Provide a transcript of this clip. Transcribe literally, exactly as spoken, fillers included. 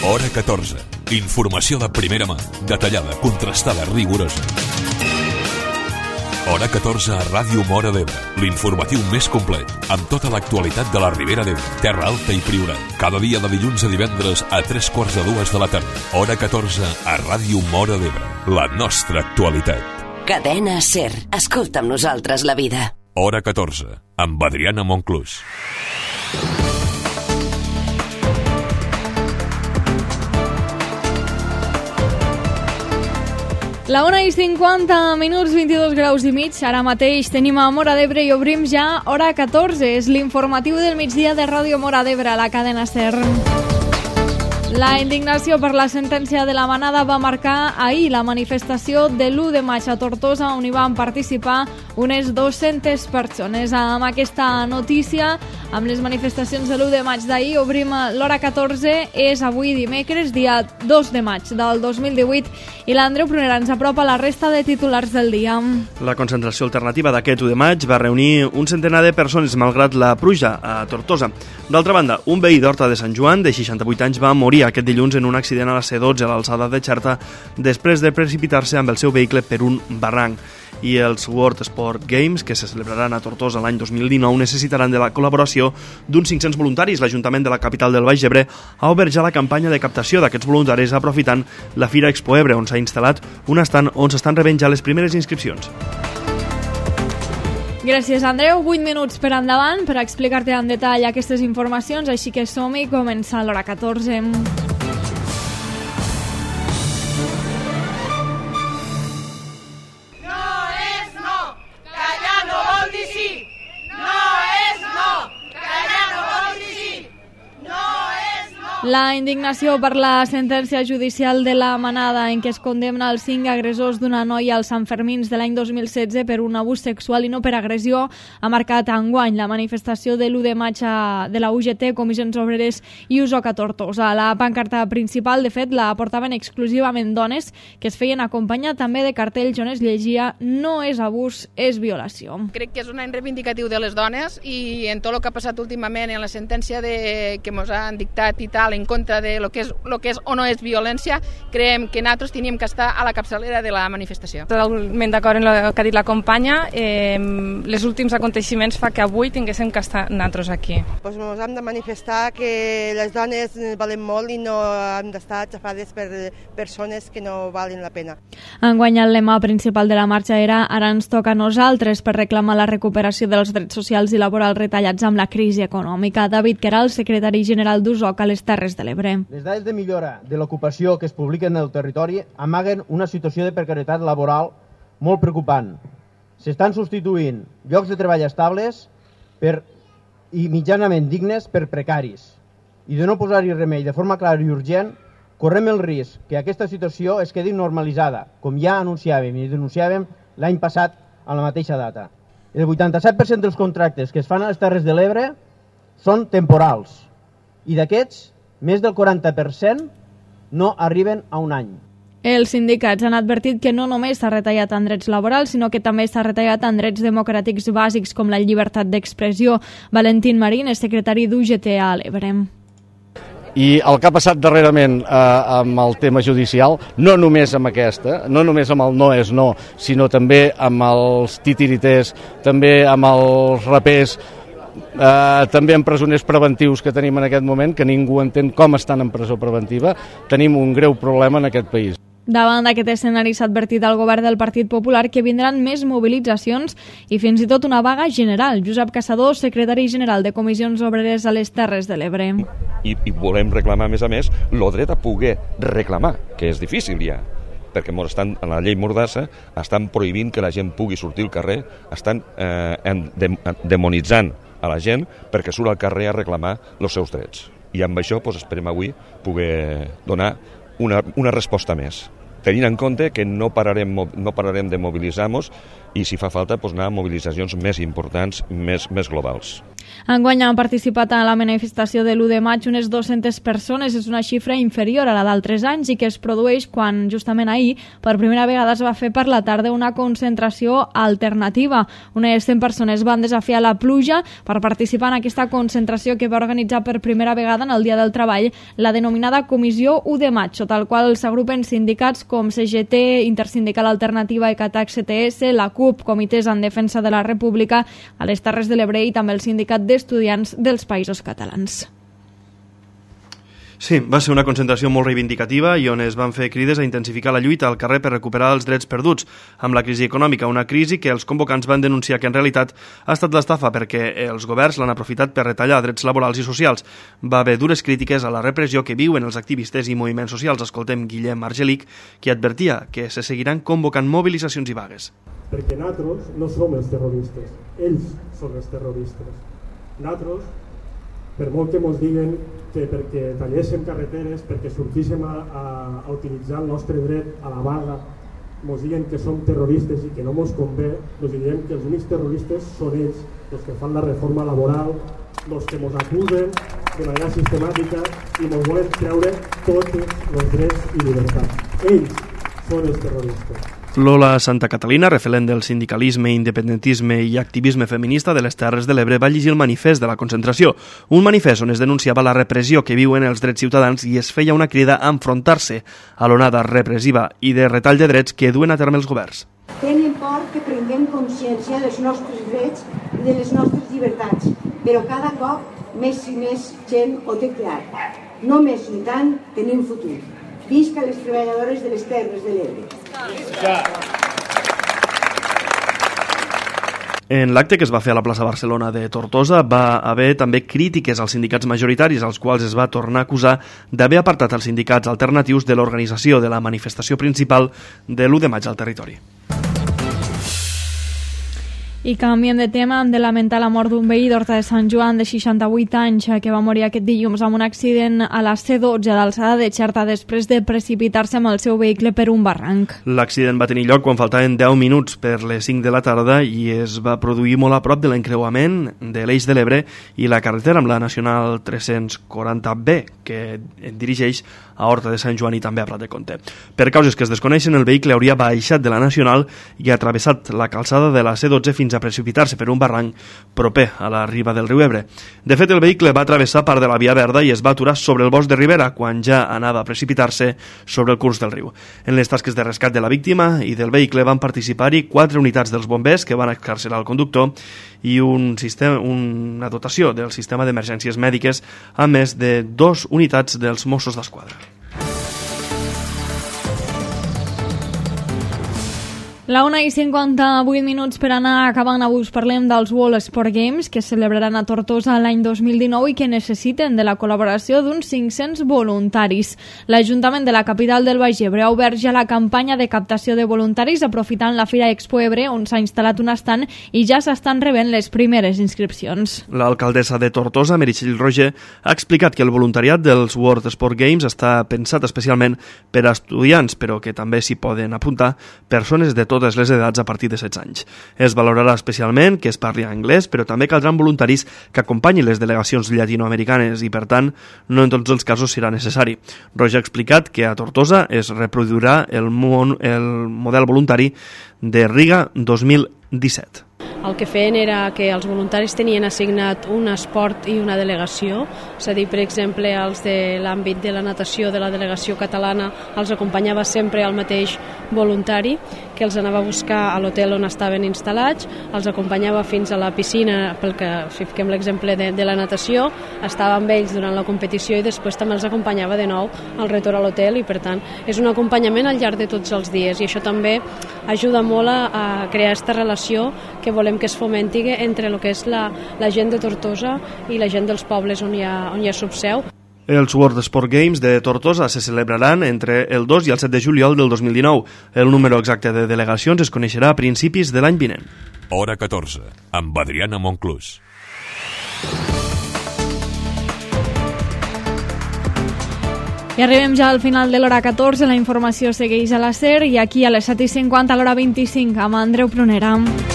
Hora catorze. Informació de primera mà, detallada, contrastada, rigorosa. Hora catorze a Ràdio Móra d'Ebre, l'informatiu més complet, amb tota l'actualitat de la Ribera d'Ebre, Terra Alta i Priorat. Cada dia de dilluns a divendres a tres quarts de dues de la tarda. Hora catorze a Ràdio Móra d'Ebre, la nostra actualitat. Cadena SER. Escolta amb nosaltres la vida. Hora catorze, amb Adriana Monclús. La una i cinquanta minuts, vint-i-dos graus i mig. Ara mateix tenim a Móra d'Ebre i obrim ja Hora catorze. És l'informatiu del migdia de Ràdio Móra d'Ebre, a la cadena SER. La indignació per la sentència de la manada va marcar ahir la manifestació de l'u de maig a Tortosa, on hi van participar unes dues-centes persones. Amb aquesta notícia, amb les manifestacions de l'u de maig d'ahir, obrim l'Hora catorze. És avui dimecres, dia dos de maig del dos mil divuit, i l'Andreu Prunera ens apropa la resta de titulars del dia. La concentració alternativa d'aquest u de maig va reunir un centenar de persones malgrat la pluja a Tortosa. D'altra banda, un veí d'Horta de Sant Joan de seixanta-vuit anys va morir aquest dilluns en un accident a la C dotze a l'alçada de Xerta després de precipitar-se amb el seu vehicle per un barranc. I els World Sport Games, que se celebraran a Tortosa l'any dos mil dinou, necessitaran de la col·laboració d'uns cinc-cents voluntaris. L'Ajuntament de la capital del Baix Ebre ha obert ja la campanya de captació d'aquests voluntaris aprofitant la Fira Expo Ebre, on s'ha instal·lat un estand on s'estan rebent ja les primeres inscripcions. Gràcies, Andreu. vuit minuts per endavant per explicar-te en detall aquestes informacions, així que som-hi, comença l'Hora catorze. La indignació per la sentència judicial de la manada en què es condemna els cinc agressors d'una noia als Santfermins de l'any dos mil setze per un abús sexual i no per agressió ha marcat enguany la manifestació de l'u de maig de la U G T, Comissions Obreres i U S O C a Tortosa. La pancarta principal, de fet, la portaven exclusivament dones, que es feien acompanyar també de cartells on es llegia "no és abús, és violació". Crec que és un any reivindicatiu de les dones i en tot el que ha passat últimament en la sentència de, que ens han dictat i tal, en contra de lo que és, lo que és o no és violència, creiem que nosaltres teníem que estar a la capçalera de la manifestació. Totalment d'acord en el que ha dit la companya. Eh, les últims aconteixements fa que avui tinguéssim que estar nosaltres aquí. Pues ens hem de manifestar que les dones valen molt i no hem d'estar aixafades per persones que no valen la pena. Enguany el lema principal de la marxa era "Ara ens toca a nosaltres", per reclamar la recuperació dels drets socials i laborals retallats amb la crisi econòmica. David Queralt, secretari general d'U S O C a les Terres de l'Ebre. Les dades de millora de l'ocupació que es publiquen en el territori amaguen una situació de precarietat laboral molt preocupant. S'estan substituint llocs de treball estables per, i mitjanament dignes per precaris. I de no posar-hi remei de forma clara i urgent, correm el risc que aquesta situació es quedi normalitzada, com ja anunciàvem i denunciàvem l'any passat a la mateixa data. El vuitanta-set per cent dels contractes que es fan a les Terres de l'Ebre són temporals i d'aquests més del quaranta per cent no arriben a un any. Els sindicats han advertit que no només s'ha retallat en drets laborals, sinó que també s'ha retallat en drets democràtics bàsics com la llibertat d'expressió. Valentín Marín és secretari d'U G T a l'Ebre. I el que ha passat darrerament eh, amb el tema judicial, no només amb aquesta, no només amb el no és no, sinó també amb els titirités, també amb els rapers, Uh, també amb presoners preventius que tenim en aquest moment, que ningú entén com estan en presó preventiva. Tenim un greu problema en aquest país. Davant d'aquest escenari s'ha advertit al govern del Partit Popular que vindran més mobilitzacions i fins i tot una vaga general. Josep Caçador, secretari general de Comissions Obreres a les Terres de l'Ebre. I, i volem reclamar, a més a més, el dret a poder reclamar, que és difícil ja, perquè estan, en la llei Mordassa estan prohibint que la gent pugui sortir al carrer, estan eh, de, demonitzant a la gent perquè surt al carrer a reclamar els seus drets. I amb això doncs, esperem avui poder donar una, una resposta més, tenint en compte que no pararem, no pararem de mobilitzar-nos i si fa falta doncs, anar a mobilitzacions més importants, més, més globals. Enguany han participat a la manifestació de l'u de maig unes dues-centes persones, és una xifra inferior a la d'altres anys i que es produeix quan justament ahir per primera vegada es va fer per la tarda una concentració alternativa. Unes cent persones van desafiar la pluja per participar en aquesta concentració que va organitzar per primera vegada en el Dia del Treball la denominada Comissió u de maig, sota el qual s'agrupen sindicats com C G T, Intersindical Alternativa, ECATAC, C T S, la CUP, Comitès en Defensa de la República, a les Terres de l'Ebre i també el sindicat d'estudiants dels Països Catalans. Sí, va ser una concentració molt reivindicativa i on es van fer crides a intensificar la lluita al carrer per recuperar els drets perduts amb la crisi econòmica, una crisi que els convocants van denunciar que en realitat ha estat l'estafa perquè els governs l'han aprofitat per retallar drets laborals i socials. Va haver dures crítiques a la repressió que viuen els activistes i moviments socials. Escoltem Guillem Argelic, qui advertia que se seguiran convocant mobilitzacions i vagues. Perquè nosaltres no som els terroristes, ells són els terroristes. Nosaltres, per molt que ens diguen que perquè talléssim carreteres, perquè sortíssim a, a, a utilitzar el nostre dret a la vaga, ens diguen que som terroristes i que no ens convé, ens direm que els únics terroristes són ells, els que fan la reforma laboral, els que ens acusen de manera sistemàtica i ens volen treure tots els drets i llibertats. Ells són els terroristes. Lola Santa Catalina, referent del sindicalisme, independentisme i activisme feminista de les Terres de l'Ebre, va llegir el manifest de la concentració, un manifest on es denunciava la repressió que viuen els drets ciutadans i es feia una crida a enfrontar-se a l'onada repressiva i de retall de drets que duen a terme els governs. Tenen por que prenguem consciència dels nostres drets i de les nostres llibertats, però cada cop més i més gent ho té clar. Només lluitant tenim futur. Visca les treballadores de les Terres de l'Ebre. En l'acte que es va fer a la plaça Barcelona de Tortosa va haver també crítiques als sindicats majoritaris, als quals es va tornar a acusar d'haver apartat els sindicats alternatius de l'organització de la manifestació principal de l'u de maig al territori. I canviem de tema, hem de lamentar la mort d'un veí d'Horta de Sant Joan de seixanta-vuit anys que va morir aquest dilluns amb un accident a la C dotze d'alçada de Xerta després de precipitar-se amb el seu vehicle per un barranc. L'accident va tenir lloc quan faltaven deu minuts per les cinc de la tarda i es va produir molt a prop de l'encreuament de l'Eix de l'Ebre i la carretera amb la Nacional tres-cents quaranta B, que dirigeix a Horta de Sant Joan i també a Prat de Comte. Per causes que es desconeixen, el vehicle hauria baixat de la Nacional i ha travessat la calçada de la C dotze fins a precipitar-se per un barranc proper a la riba del riu Ebre. De fet, el vehicle va travessar part de la Via Verda i es va aturar sobre el bosc de Ribera quan ja anava a precipitar-se sobre el curs del riu. En les tasques de rescat de la víctima i del vehicle van participar-hi quatre unitats dels bombers que van excarcerar el conductor i un sistema, una dotació del sistema d'emergències mèdiques a més de dos unitats dels Mossos d'Esquadra. La una i cinquanta-vuit minuts per anar acabant. Avui us parlem dels World Sport Games que es celebraran a Tortosa l'any dos mil dinou i que necessiten de la col·laboració d'uns cinc-cents voluntaris. L'Ajuntament de la capital del Baix Ebre ha obert ja la campanya de captació de voluntaris aprofitant la Fira Expo Ebre, on s'ha instal·lat un estand i ja s'estan rebent les primeres inscripcions. L'alcaldessa de Tortosa, Meritxell Roger, ha explicat que el voluntariat dels World Sport Games està pensat especialment per a estudiants, però que també s'hi poden apuntar persones de totes les edats a partir de setze anys. Es valorarà especialment que es parli anglès, però també caldran voluntaris que acompanyin les delegacions llatinoamericanes i, per tant, no en tots els casos serà necessari. Roger ha explicat que a Tortosa es reproduirà el, mon, el model voluntari de Riga dos mil disset. El que feien era que els voluntaris tenien assignat un esport i una delegació, és a dir, per exemple, els de l'àmbit de la natació de la delegació catalana els acompanyava sempre el mateix voluntari, que els anava a buscar a l'hotel on estaven instal·lats, els acompanyava fins a la piscina, pel que fiquem l'exemple de, de la natació, estava amb ells durant la competició i després també els acompanyava de nou al retorn a l'hotel i, per tant, és un acompanyament al llarg de tots els dies i això també ajuda molt a, a crear aquesta relació que volem que es fomenti entre el que és la, la gent de Tortosa i la gent dels pobles on hi ha, on hi ha subseu. Els World Sport Games de Tortosa se celebraran entre el dos i el set de juliol del dos mil dinou. El número exacte de delegacions es coneixerà a principis de l'any vinent. Hora catorze, amb Adriana Monclús. I arribem ja al final de l'hora catorze, la informació segueix a la SER i aquí a les set i cinquanta a l'hora vint-i-cinc amb Andreu Prunera.